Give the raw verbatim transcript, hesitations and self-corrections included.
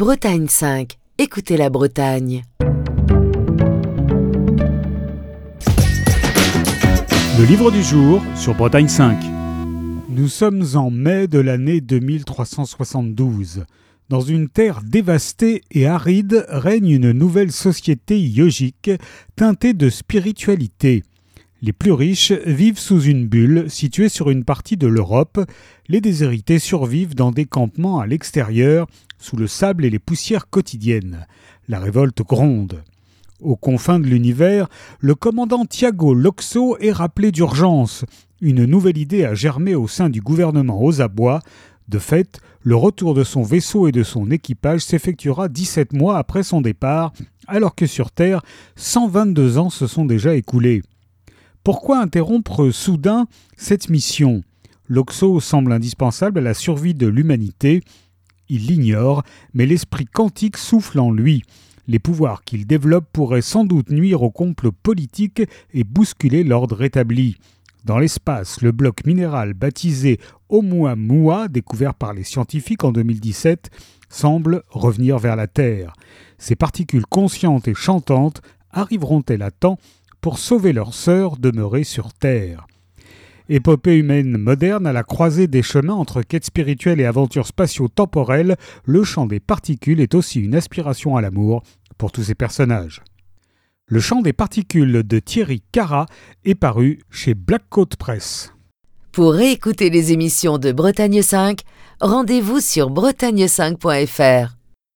Bretagne cinq. Écoutez la Bretagne. Le livre du jour sur Bretagne cinq. Nous sommes en mai de l'année deux mille trois cent soixante-douze. Dans une terre dévastée et aride règne une nouvelle société yogique teintée de spiritualité. Les plus riches vivent sous une bulle située sur une partie de l'Europe. Les déshérités survivent dans des campements à l'extérieur, sous le sable et les poussières quotidiennes. La révolte gronde. Aux confins de l'univers, le commandant Thiago Loxo est rappelé d'urgence. Une nouvelle idée a germé au sein du gouvernement aux abois. De fait, le retour de son vaisseau et de son équipage s'effectuera dix-sept mois après son départ, alors que sur Terre, cent vingt-deux ans se sont déjà écoulés. Pourquoi interrompre soudain cette mission ? Loxo semble indispensable à la survie de l'humanité. Il l'ignore, mais l'esprit quantique souffle en lui. Les pouvoirs qu'il développe pourraient sans doute nuire au complot politique et bousculer l'ordre établi. Dans l'espace, le bloc minéral baptisé Oumuamua, découvert par les scientifiques en deux mille dix-sept, semble revenir vers la Terre. Ces particules conscientes et chantantes arriveront-elles à temps pour sauver leurs sœurs demeurées sur Terre ? Épopée humaine moderne à la croisée des chemins entre quêtes spirituelles et aventures spatio-temporelles, le chant des particules est aussi une aspiration à l'amour pour tous ces personnages. Le chant des particules de Thierry Cara est paru chez Black Coat Press. Pour réécouter les émissions de Bretagne cinq, rendez-vous sur bretagne cinq point f r.